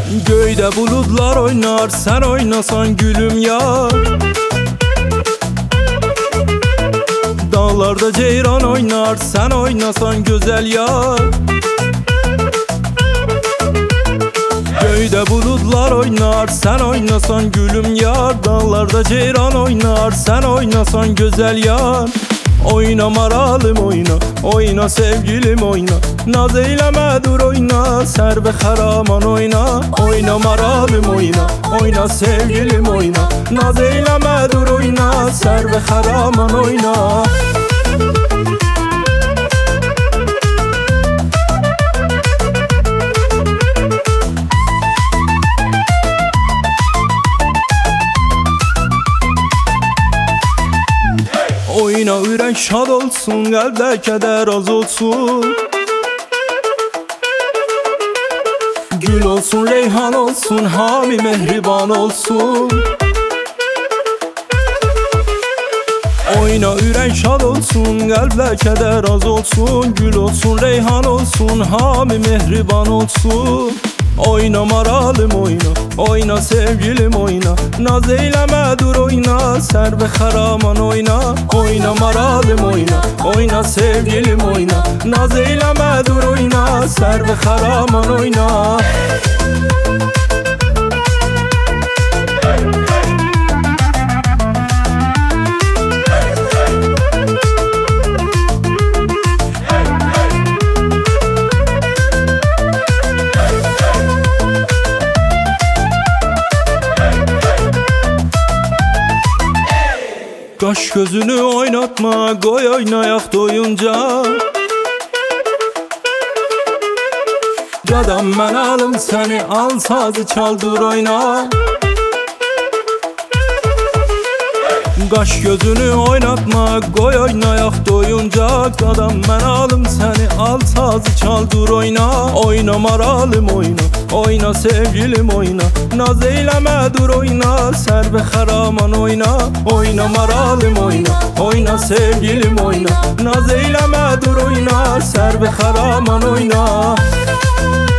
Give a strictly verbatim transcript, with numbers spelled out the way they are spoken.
Göyde bulutlar oynar, sen oynasan gülüm yar. Dağlarda ceyran oynar, sen oynasan güzel yar. Göyde bulutlar oynar, sen oynasan gülüm yar. Dağlarda ceyran oynar, sen oynasan güzel yar. Oyna maralım oyna, oyna sevgilim oyna. Naz eyleme dur oyna, serbe haraman oyna. Oyna maralım oyna, oyna sevgilim oyna. Naz eyleme dur oyna, serbe haraman oyna. Oyna ürək şad olsun, qəlbdə kədər az olsun. Gül olsun, reyhan olsun, hami mehriban olsun. Oyna ürək şad olsun, qəlbdə kədər az olsun. Gül olsun, reyhan olsun, hami mehriban olsun. Oyna maralım oyna, oyna sevgilim oyna. Naz eyleme dur oyna, serbe haraman oyna. Oyna maralım oyna, oyna sevgilim oyna. Naz eyleme dur oyna, serbe haraman oyna. Kaş gözünü oynatma, koy oynayak doyunca. Qadam mən alım səni, al sazı çaldır oyna. Qaş gözünü oynatma, koy oynayak doyunca. Qadam mən alım səni, al sazı çaldır oyna. Oyna maralım oyna, oyna sevgilim oyna. Naz eyleme dur oyna, serbe haraman oyna. Oyna maralım oyna, oyna sevgilim oyna. Naz eyleme dur oyna, serbe haraman oyna.